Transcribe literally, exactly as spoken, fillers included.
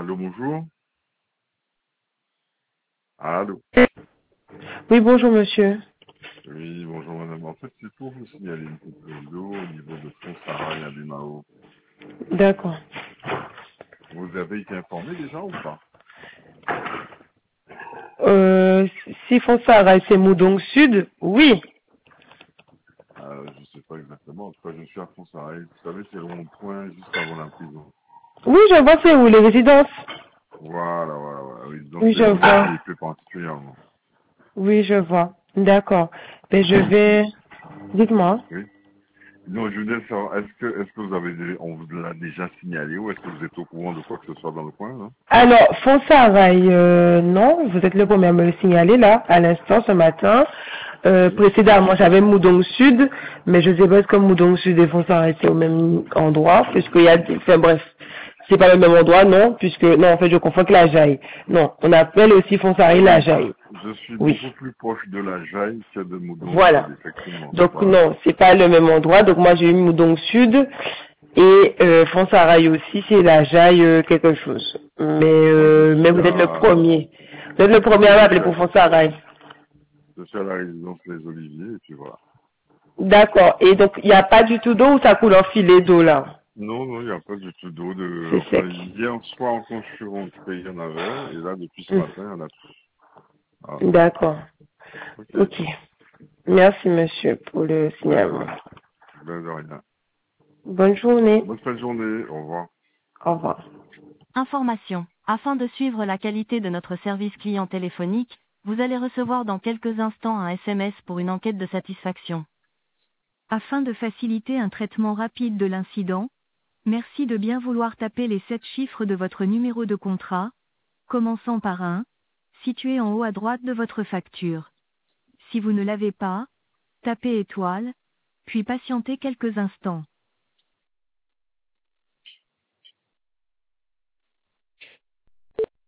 Allô, bonjour. Allô. Oui, bonjour monsieur. Oui, bonjour madame. En fait, c'est pour vous signaler une petite d'eau au niveau de Fonsarail à Bimao. D'accord. Vous avez été informé déjà ou pas? Euh, si Fonsara c'est Moudong Sud, oui. euh, Je sais pas exactement. En tout cas, je suis à Fonsarail. Vous savez, c'est le rond-point juste avant la prison. Oui, je vois c'est où, les résidences. Voilà, voilà, voilà. Résidence Oui, des je vois. Oliviers plus particulièrement. Oui, je vois. D'accord. Ben, je vais... Dites-moi. Oui. Non, je voulais savoir, est-ce que, est-ce que vous avez, dé- on vous l'a déjà signalé ou est-ce que vous êtes au courant de quoi que ce soit dans le coin, là? Alors, Fonsarail, euh, non, vous êtes le premier à me le signaler là, à l'instant, ce matin. Euh, Oui. précédemment, j'avais Moudong Sud, mais je sais pas est-ce que Moudong Sud et Fonsarail c'est au même endroit, puisqu'il y a, enfin bref, c'est pas le même endroit, non, puisque, non, en fait, je confonds avec la Jaille. Non, on appelle aussi Fonsarail la Oui. Jaille. Je suis Oui. beaucoup plus proche de la Jaille que de Moudon Sud, Voilà. effectivement. Donc Voilà. non, c'est pas le même endroit. Donc moi j'ai eu Moudong Sud et euh, Fonsarail aussi, c'est la Jaille euh, quelque chose. Mais Moi, je euh, mais suis vous êtes le à, premier. Vous êtes le premier à oui, je m'appeler suis pour à, Fonsarail. je suis à la résidence Les Oliviers, et puis voilà. D'accord. Et donc il n'y a pas du tout d'eau ou ça coule en filet d'eau là? Non, non, il n'y a pas du tout d'eau de, C'est enfin, sec. hier soir, quand je suis rentré, il y en avait, et là, depuis ce Hmm. matin, il y en a plus. Ah, D'accord. ok. Ok. Merci monsieur pour le Ben, de signalement. rien. Ben, de rien. Bonne journée. Bonne fin de journée. Au revoir. Au revoir. Information. Afin de suivre la qualité de notre service client téléphonique, vous allez recevoir dans quelques instants un S M S pour une enquête de satisfaction. Afin de faciliter un traitement rapide de l'incident, merci de bien vouloir taper les sept chiffres de votre numéro de contrat, commençant par un, situé en haut à droite de votre facture. Si vous ne l'avez pas, tapez étoile, puis patientez quelques instants.